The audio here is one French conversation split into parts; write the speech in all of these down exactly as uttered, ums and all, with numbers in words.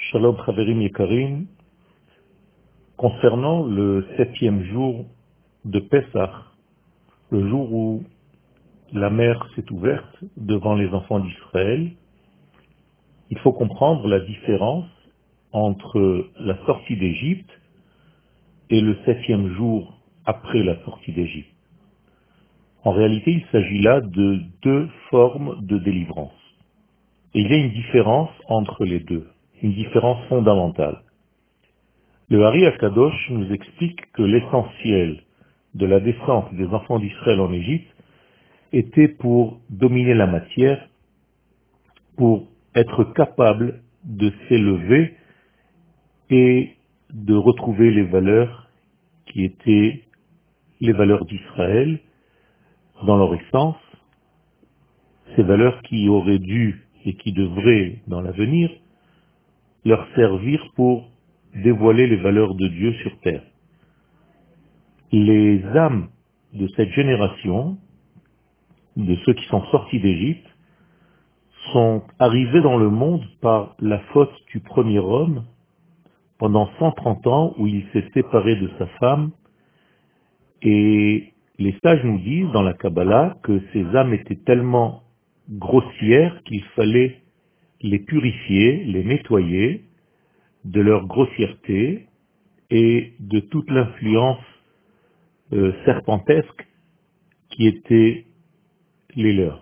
Shalom Chaverim Yekarim, concernant le septième jour de Pessah, le jour où la mer s'est ouverte devant les enfants d'Israël, il faut comprendre la différence entre la sortie d'Égypte et le septième jour après la sortie d'Égypte. En réalité, il s'agit là de deux formes de délivrance. Et il y a une différence entre les deux, une différence fondamentale. Le Hari Akadosh nous explique que l'essentiel de la descente des enfants d'Israël en Égypte était pour dominer la matière, pour être capable de s'élever et de retrouver les valeurs qui étaient les valeurs d'Israël dans leur essence, ces valeurs qui auraient dû et qui devraient dans l'avenir leur servir pour dévoiler les valeurs de Dieu sur terre. Les âmes de cette génération, de ceux qui sont sortis d'Égypte, sont arrivés dans le monde par la faute du premier homme pendant cent trente ans où il s'est séparé de sa femme, et les sages nous disent dans la Kabbalah que ces âmes étaient tellement grossières qu'il fallait les purifier, les nettoyer de leur grossièreté et de toute l'influence euh, serpentesque qui était les leurs.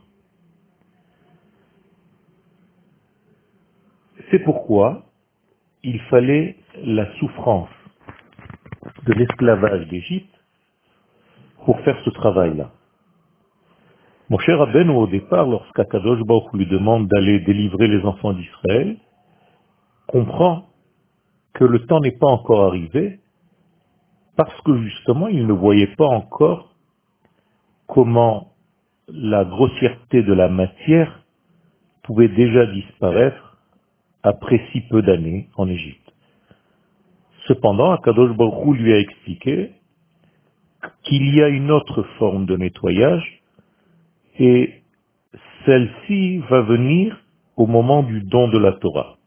C'est pourquoi il fallait la souffrance de l'esclavage d'Égypte pour faire ce travail-là. Mon cher Rabbeinu, au départ, lorsqu'Akadosh Baruch Hu lui demande d'aller délivrer les enfants d'Israël, comprend que le temps n'est pas encore arrivé parce que justement il ne voyait pas encore comment la grossièreté de la matière pouvait déjà disparaître après si peu d'années en Égypte. Cependant, Akadosh Baruch Hu lui a expliqué qu'il y a une autre forme de nettoyage et celle-ci va venir au moment du don de la Torah.